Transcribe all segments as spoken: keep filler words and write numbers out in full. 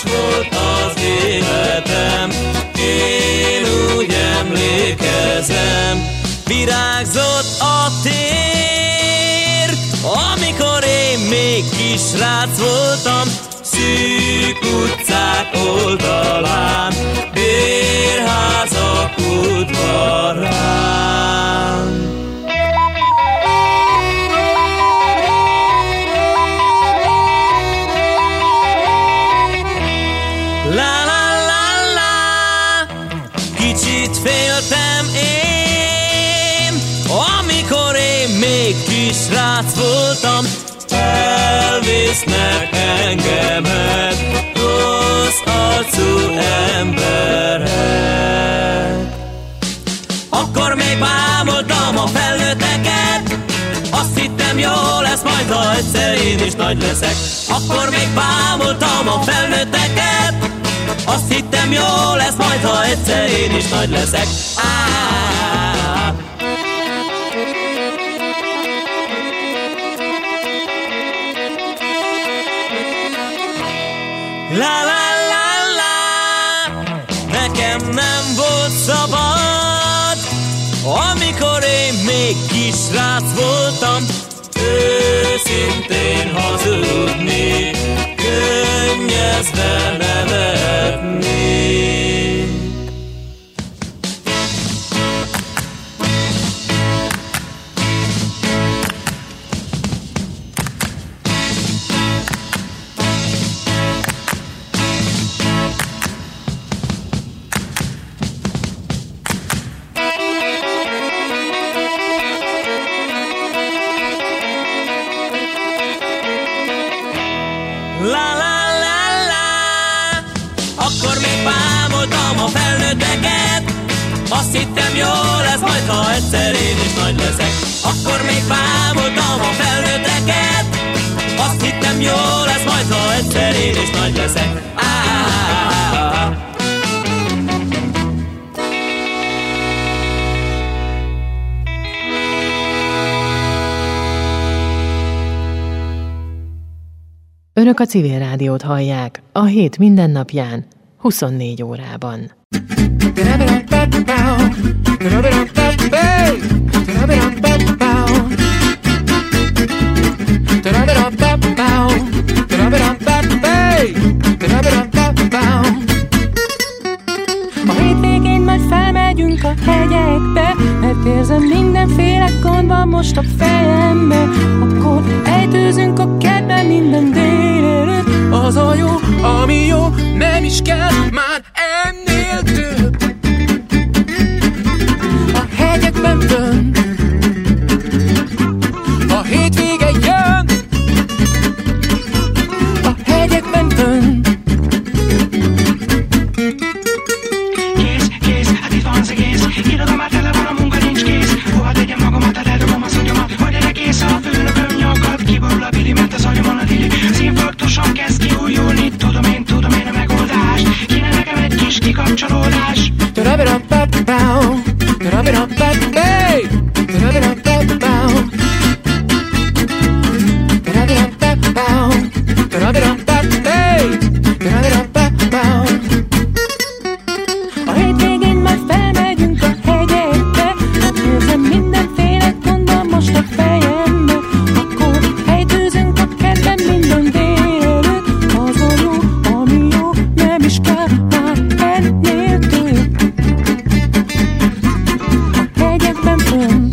volt az életem, én úgy emlékezem. Virágzott a tér, amikor én még kisrác voltam, szűk utcák oldalán, bérházak udvarán. La la la la, kicsit féltem én, amikor én még kisrác voltam, elvisznek engemet rossz arcú emberek. Akkor még bámultam a felnőtteket, azt hittem jó lesz majd, ha egyszer én is nagy leszek. Akkor még bámultam a felnőtteket, azt hittem jó lesz majd, ha egyszer én is nagy leszek. Ah, la la la la, nekem nem volt szabad, amikor én még kisrác voltam, őszintén hazudni, könnyezve nevetni. La la la la, akkor még bámultam a felnőtteket, azt hittem jó lesz majd, ha egyszer én is nagy leszek. Akkor még bámultam a felnőtteket, azt hittem jó lesz majd, ha egyszer én is nagy leszek. Ah, ah, ah. Önök a Civil Rádiót hallják a hét mindennapján, huszonnégy órában. A hétvégén majd felmegyünk a hegyekbe, mert érzem, mindenféle gond van most a fejembe. Akkor ejtőzünk a kertben minden délelőtt. Az a jó, ami jó, nem is kell már ennél több. A hegyekben fönn, a hétvége jön. A hegyekben fönn. Kész, kész, hát itt van az egész. Irodom már tele van, a munka nincs kész. Hova tegyem magamat, hát eldobom az agyamat. Hogy erre kész a főnököm nyaggat. Kiborul a bili, mert az agyamon a dili. Az infarktusom kezd kiújulni. Tudom én, tudom én a megoldást. Kéne nekem egy kis kikapcsolódás. Tarabirapapau, tarabirapapay, tarabirapapau, tarabirapapau, tarabirapapay, tarabirapapau. A hétvégén már felmegyünk a hegyekbe, érzem, mindenféle gond van most a fejembe. Akkor ejtőzünk a kertben minden délelőtt. Az a jó, ami jó, nem is kell már ennél több. A hegyekben fönn,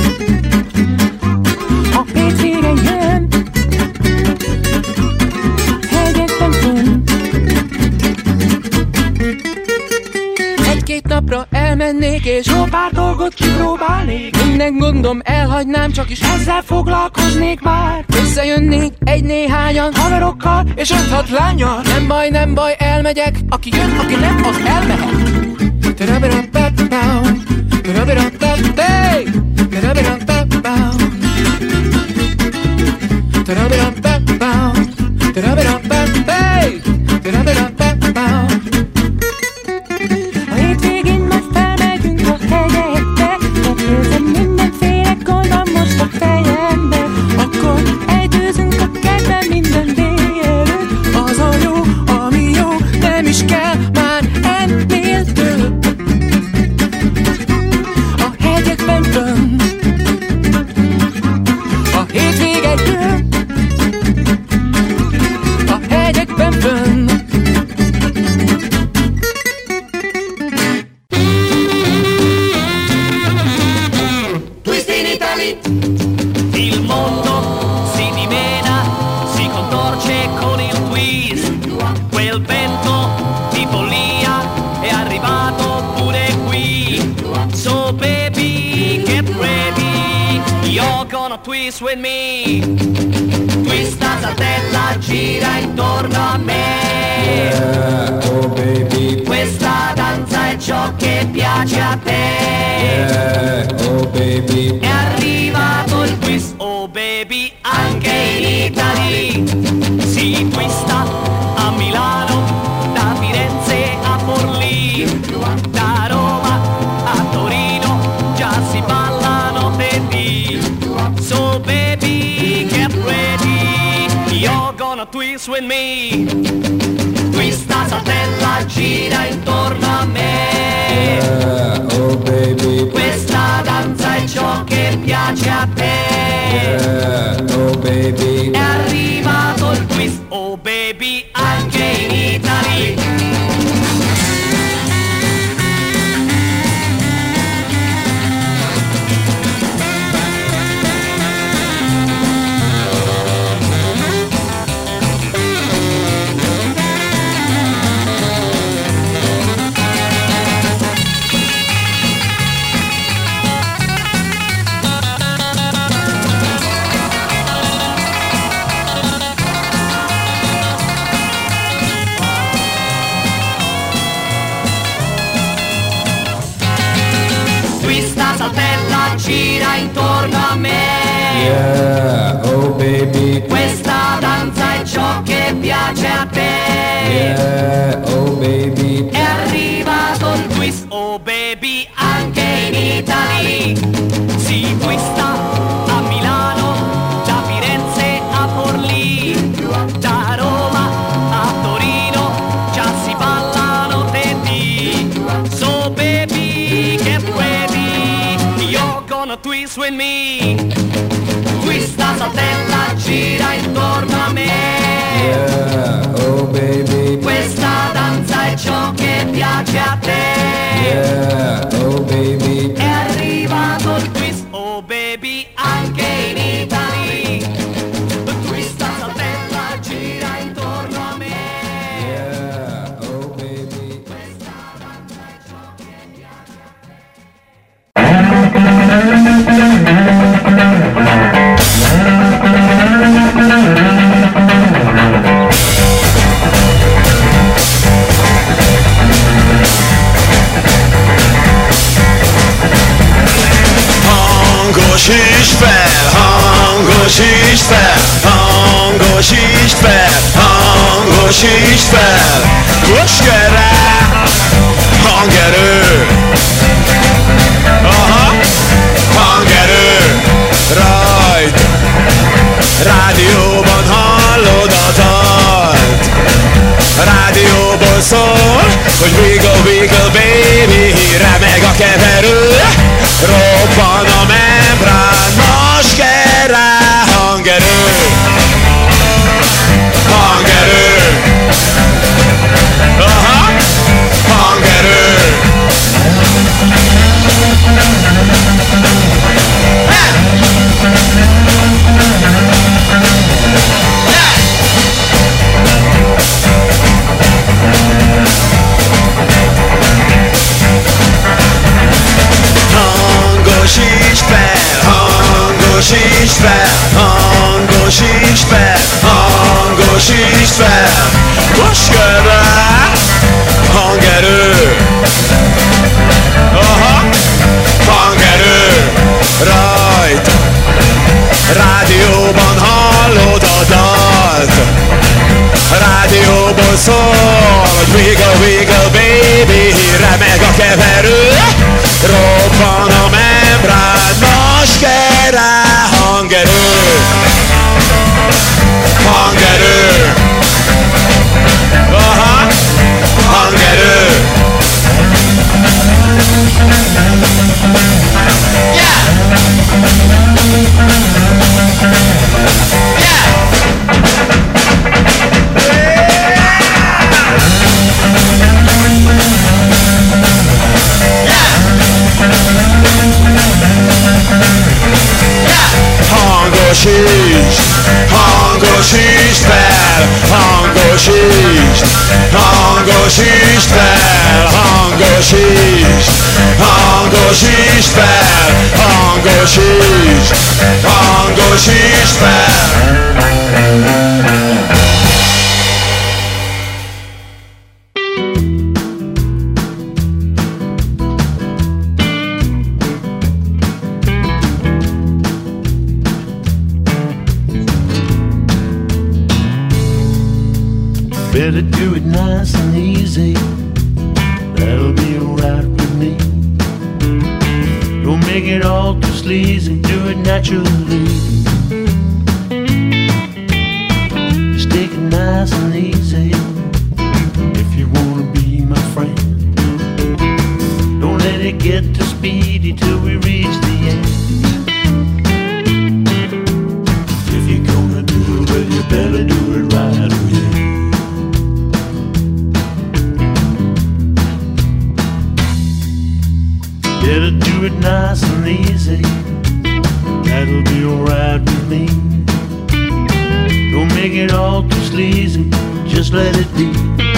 a hétvége jön. Hegyekben fönn. Egy-két napra elmennék és jó pár dolgot kipróbálnék. Minden gondom elhagynám, csak is ezzel foglalkoznék már. Összejönnék egy-néhányan haverokkal és öt-hat lányal. Nem baj, nem baj, elmegyek. Aki jön, aki nem, az elmehet. Tarabirapapau, tarabirapapay, tarabirapapau, tarabirapapau, tarabirapapay, tarabirapapau. A hétvégén már felmegyünk a hegyekbe, mert érzem, mindenféle gond van most a fejembe. Akkor ejtőzünk a kertben minden délelőtt. Az a jó, ami jó, il vento di follia è arrivato pure qui. So baby, get ready, you're gonna twist with me. Twista saltella, gira intorno a me. Yeah, oh baby. Questa danza è ciò che piace a te. Yeah, oh baby. È arrivato il twist, oh baby, anche in Italy. Si twista a Milano, da Firenze a Forlì, da Roma a Torino, già si ballano baby. So baby, get ready, you're gonna twist with me. Twista saltella, gira intorno a me. Yeah, oh baby. Questa danza è ciò che piace a te. Yeah, oh baby. È arrivato il twist, oh baby, anche in Italy. Saltella, gira intorno a me. Yeah, oh baby. Questa danza è ciò che piace a te. Yeah, oh baby. È arrivato il twist, oh baby, anche in Italy. Si twista a Milano, da Firenze a Forlì, da Roma a Torino, già si ballano tetti. So baby, get ready, you're gonna twist with me. Twista saltella, gira intorno a me. Yeah, oh baby. Questa danza è ciò che piace a te. Yeah, oh baby. È arrivato il twist, oh baby, anche in Italy. Twista saltella, gira intorno a me. Yeah, oh baby. Questa danza è ciò che piace a te. Hangosítsd fel, hangosítsd fel, hangosítsd fel, hangosítsd fel. Most kell rá hangerő. Aha, hangerő. Rajt, rádióban hallod a dalt. Rádióból szól, hogy wiggle, wiggle baby, remeg a keverő. Robban a membrán, most kell rá hangerő. Hangerő. Aha, hangerő. Hangosítsd fel, hangosítsd fel, hangosítsd fel, hangosítsd fel. Most kell rá hangerő. Aha, hangerő. Rajt, rádióban hallod a dalt. Rádióból szól, hogy wiggle, wiggle baby, remeg a keverő. Robban a membrán, most kell rá hangerő. Hangerő. Aha, hangerő. Yeah! Yeah! Hangosítsd, hangosítsd fel, hangosítsd, hangosítsd fel, hangosítsd, hangosítsd fel, hangosítsd, hangosítsd fel. Better do it nice and easy, that'll be alright with me. Don't make it all too sleazy, do it naturally. Just take it nice and easy, if you wanna be my friend. Don't let it get too speedy till we reach the end. If you're gonna do it, well you better do it right, oh yeah. Better do it nice and easy, that'll be alright with me. Don't make it all too sleazy, just let it be.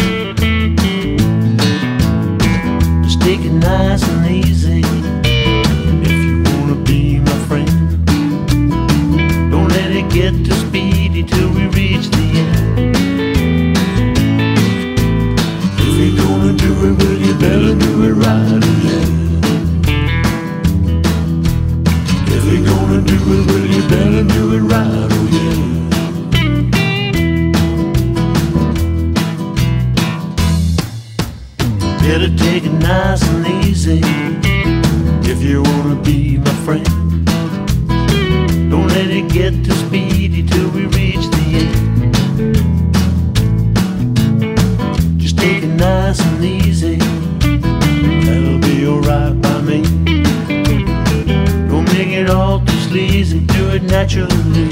Just take it nice and easy, if you wanna be my friend. Don't let it get too speedy till we reach the end. If you're gonna do it, well you better do it right, oh yeah. If you're gonna do it, well you better do it right, oh yeah. Better take it nice and easy, if you wanna be my friend. Don't let it get too speedy till we reach the end. Just take it nice and easy, that'll be alright by me. Don't make it all too sleazy, do it naturally.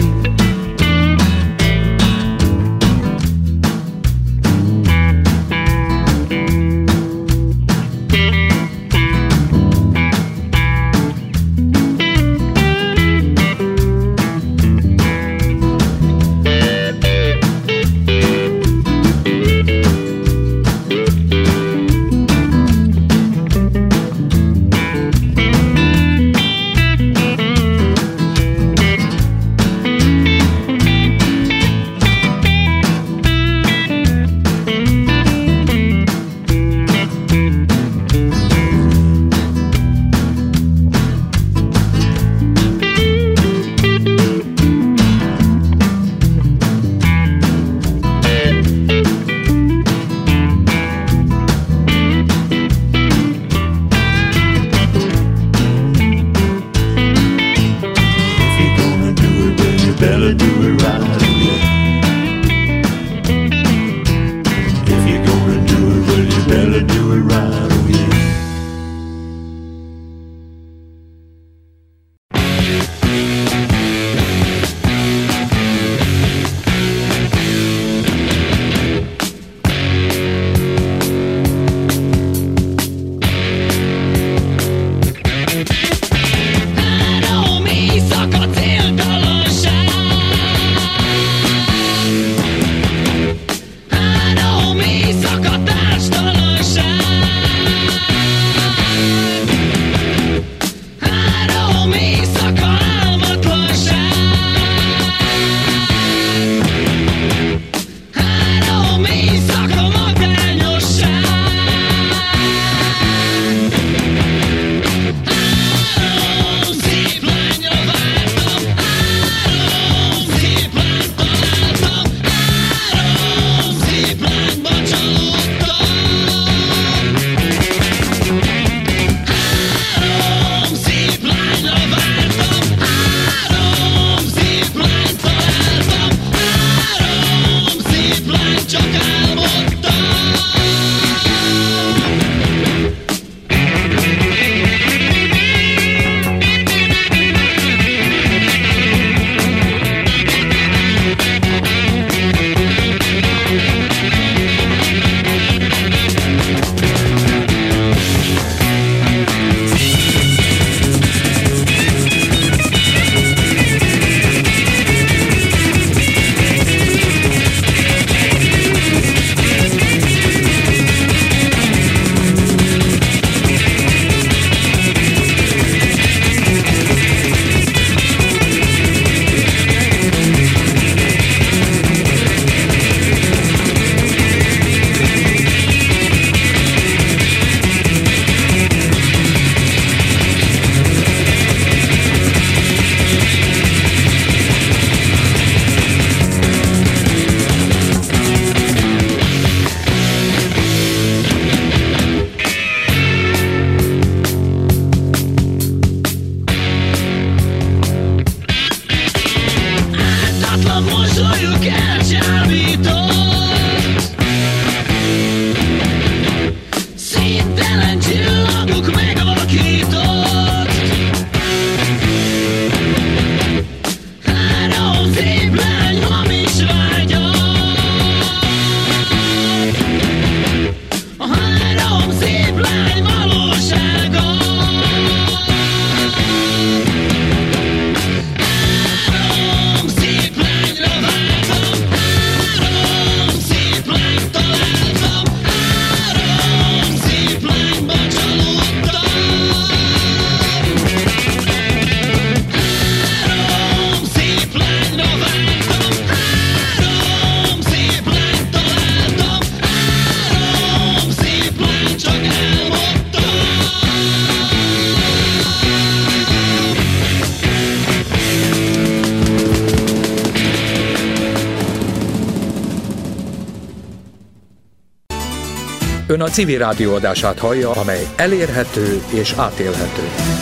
Ön a civil rádió adását hallja, amely elérhető és átélhető.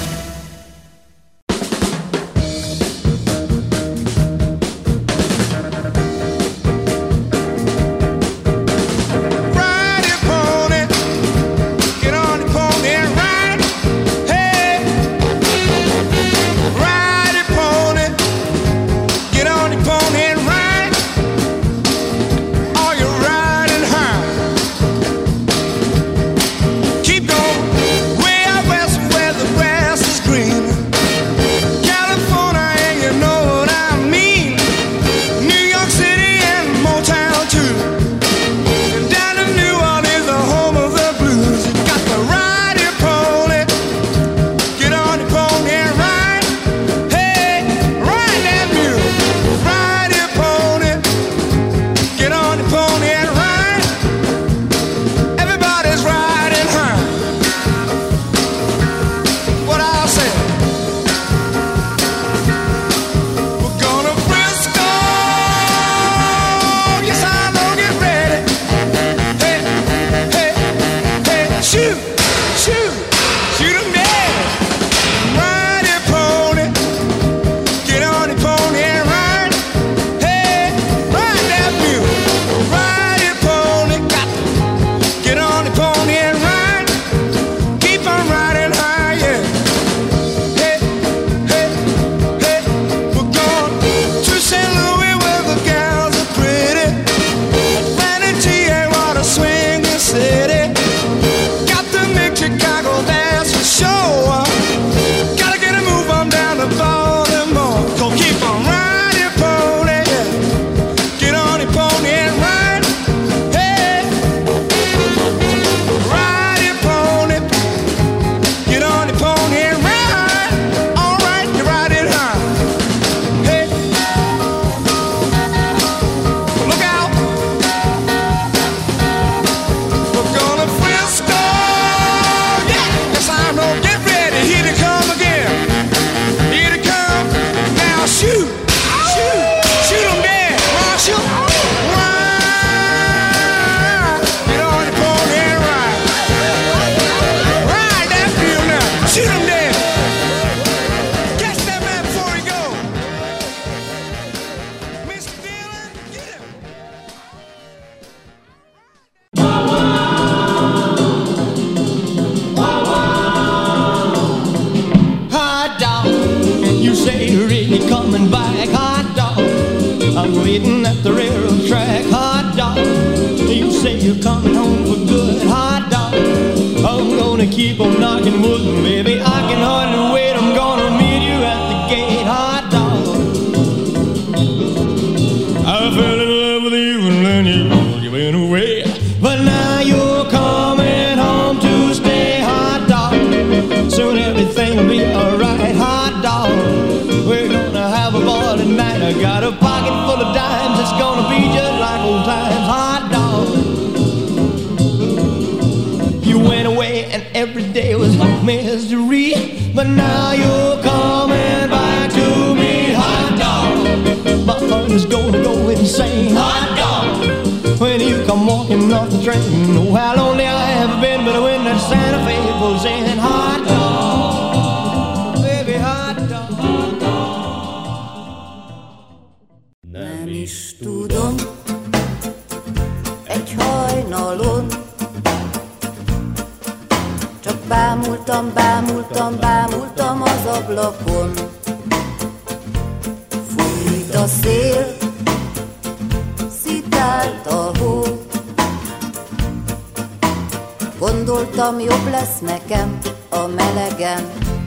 Gondoltam, jobb lesz nekem a melegen.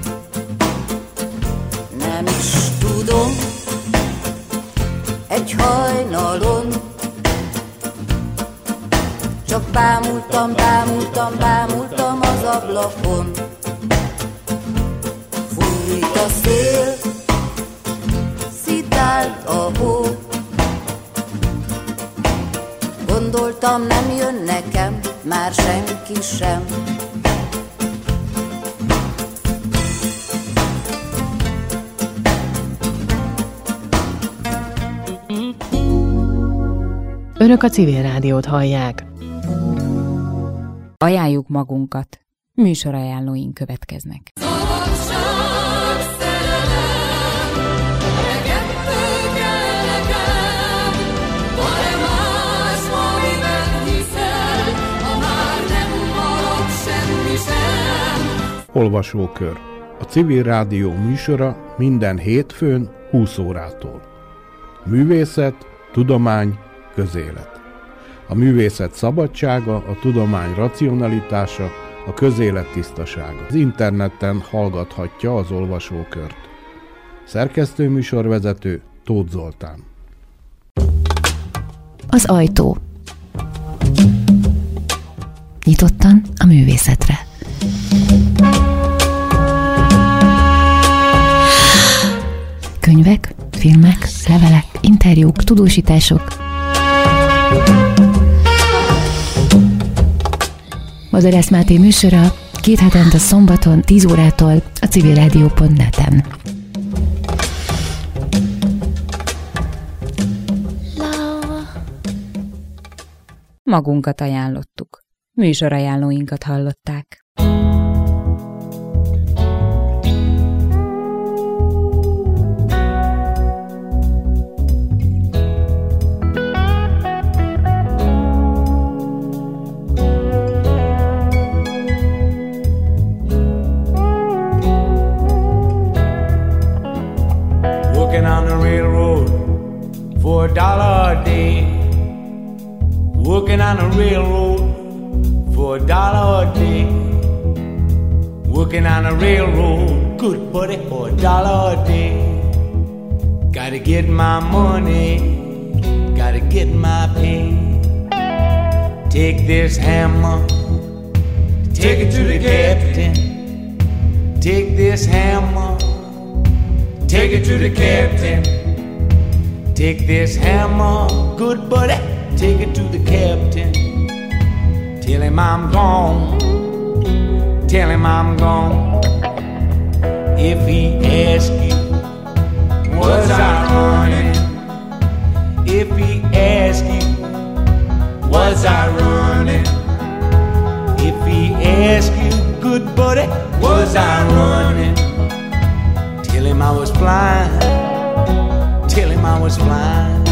Nem is tudom, egy hajnalon csak bámultam, bámultam, bámultam az ablakon. Fújt a szél, szitált a hó. Gondoltam, nem jön nekem már senki sem. Önök a Civil Rádiót hallják. Ajánljuk magunkat. Műsorajánlóink következnek. Olvasókör. A Civil Rádió műsora minden hétfőn húsz órától. Művészet, tudomány, közélet. A művészet szabadsága, a tudomány racionalitása, a közélet tisztasága. Az interneten hallgathatja az olvasókört. Szerkesztő műsorvezető Tóth Zoltán. Az ajtó. Nyitottan a művészetre. Könyvek, filmek, levelek, interjúk, tudósítások. Madarász Máté műsora két hetente szombaton tíz órától a civilrádió pont net-en. Magunkat ajánlottuk. Műsorajánlóinkat hallották. For a dollar a day, working on a railroad for a dollar a day, working on a railroad, good buddy, for a dollar a day. Gotta get my money, gotta get my pay. Take this hammer, take it to the captain. Take this hammer, take it to the captain. Take this hammer, good buddy, take it to the captain. Tell him I'm gone, tell him I'm gone. If he asks you, was I running? If he asks you, was I running? If he asks you, good buddy, was I running? Tell him I was flying. Tell him I was flying.